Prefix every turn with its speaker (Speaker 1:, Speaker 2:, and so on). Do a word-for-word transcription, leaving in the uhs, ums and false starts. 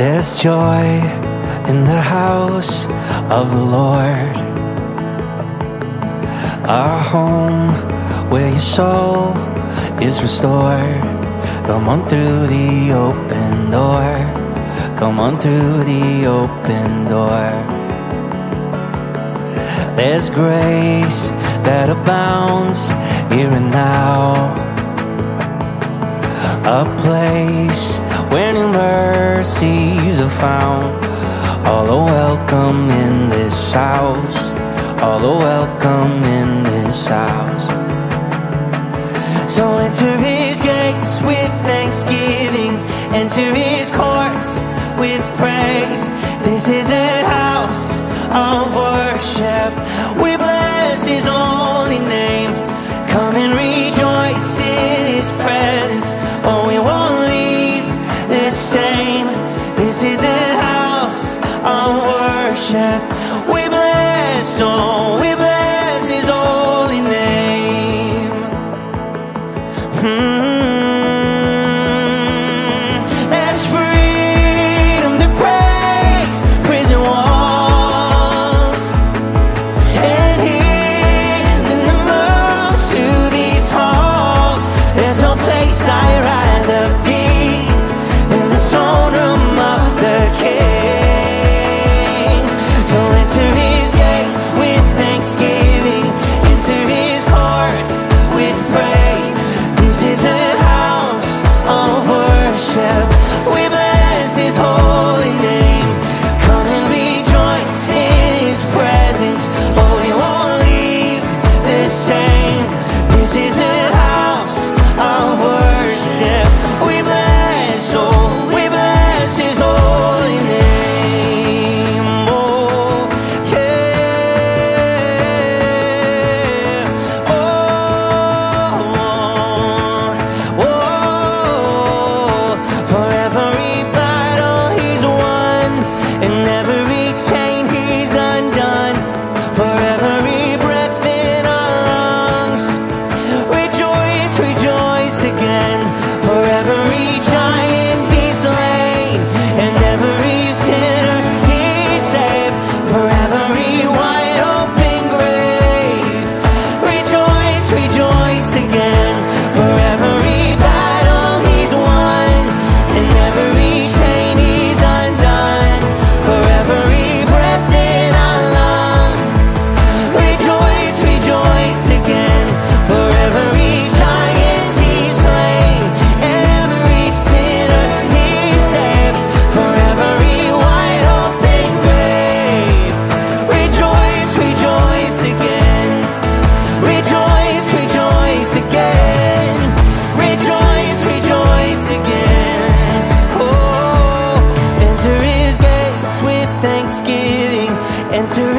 Speaker 1: There's joy in the house of the Lord, our home where your soul is restored. Come on through the open door, come on through the open door. There's grace that abounds here and now, a place where new mercies are found. All are welcome in this house, all are welcome in this house. So enter his gates with thanksgiving, enter his courts with praise. This is a house of worship, we bless his holy name. Come and rejoice in his presence, oh we won't leave the same. This is a house of worship, we bless, oh we bless his holy name. hmm. There's freedom that breaks prison walls, and healing that moves through these halls. There's no place I'd rather be in the throne room of the King. So enter his gates with thanksgiving, enter his courts with praise. This is a house of worship, we bless his holy name. Come and rejoice in his presence, oh we won't leave the same. This is a house of worship, we bless, oh we bless his holy name. Oh yeah, oh, oh, oh. For every battle he's won, and every chain he's undone. For every breath in our lungs, rejoice, rejoice again. For every giant he's slain, and every sinner he saved. For every wide open grave, rejoice, rejoice again. For every battle he's won, and every chain he's undone. For every breath in our lungs, rejoice, rejoice again. For every giant he's slain, and every sinner he saved. For every wide open grave, rejoice, rejoice again. Rejoice, rejoice again. Rejoice, rejoice again. Oh, enter his gates with thanksgiving, enter